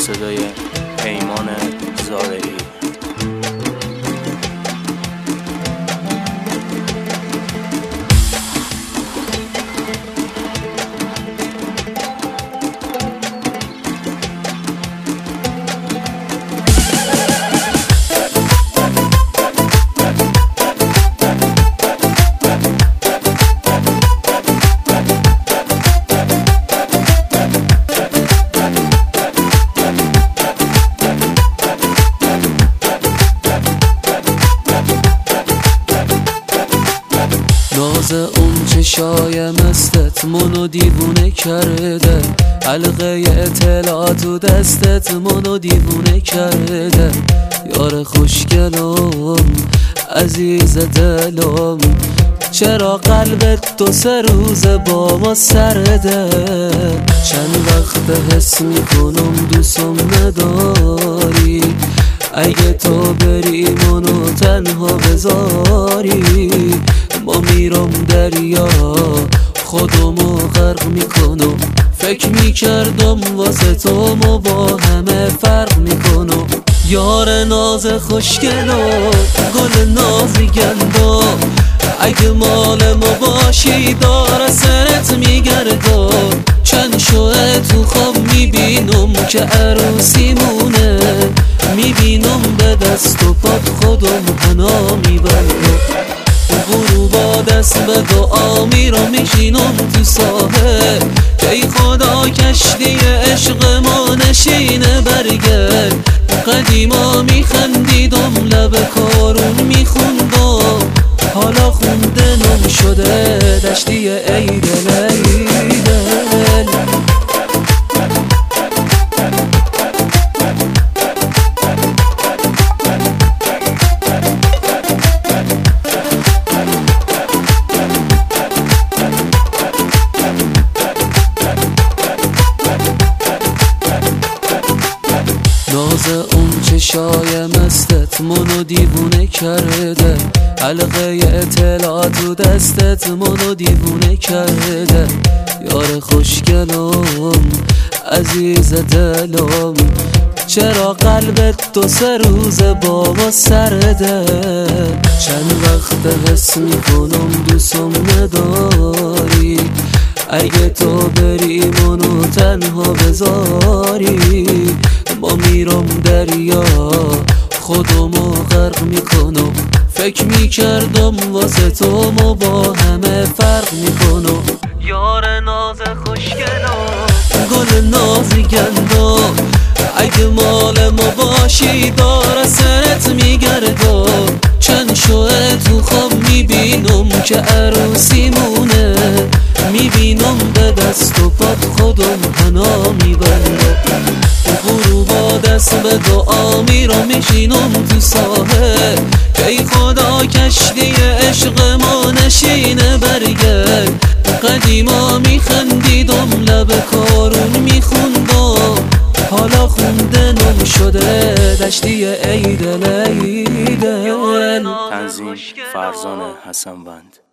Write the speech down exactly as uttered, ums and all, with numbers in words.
صدای پیمان زارعی. ناز اون چشای مستت منو دیوونه کرده، حلقه اطلاعات و دستت منو دیوونه کرده. یار خوشگلم عزیز دلم، چرا قلبت دو سه روز با ما سرده؟ چند وقت حس میکنم دوستم نداری، اگه تو بری منو تنها بذاری. ما میرم دریا خودمو غرق میکنم، فکر میکردم واسه تو ما با همه فرق میکنم. یار ناز خوشگلم گل نازی گندم، اگه مال ما باشی داره سرت میگردم. چند شوه تو خواب میبینم که عروسیمونه، میبینم به دست و پات خودم پناه میبرم. غروبا دست به دعا میرم میشینم تو ساحل، که ای خدا کشتی عشق ما نشینه برگرد. قدیما میخندیدم لب کارون میخوندم، حالا خوندنم شده دشتی ای دل ای دل. ناز اون چشای مستت منو دیوونه کرده، حلقه اطلاعات و دستت منو دیوونه کرده. یار خوشگلم عزیز دلم، چرا قلبت دو سه روز با ما سرده؟ چند وقت حس میکنم دوستم نداری، اگه تو بری منو تنها بذاری. ما میرم دریا خودمو غرق میکنم، فکر میکردم واسه تو ما با همه فرق میکنم. یار ناز خوشگلم گل نازی گندم، اگه مال ما باشی داره سرت میگردم. چند شوه تو خواب میبینم که عروسیمونه، میبینم به دست و پات خودم پناه میبرم. غروبا دست به دعا میرم میشینم تو ساحل، که ای خدا کشتی عشق ما نشینه برگرد. قدیما میخندیدم لب کارون میخوندم، حالا خوندنم شده دشتی ای دل ای دل. تنظیم فرزان حسنوند.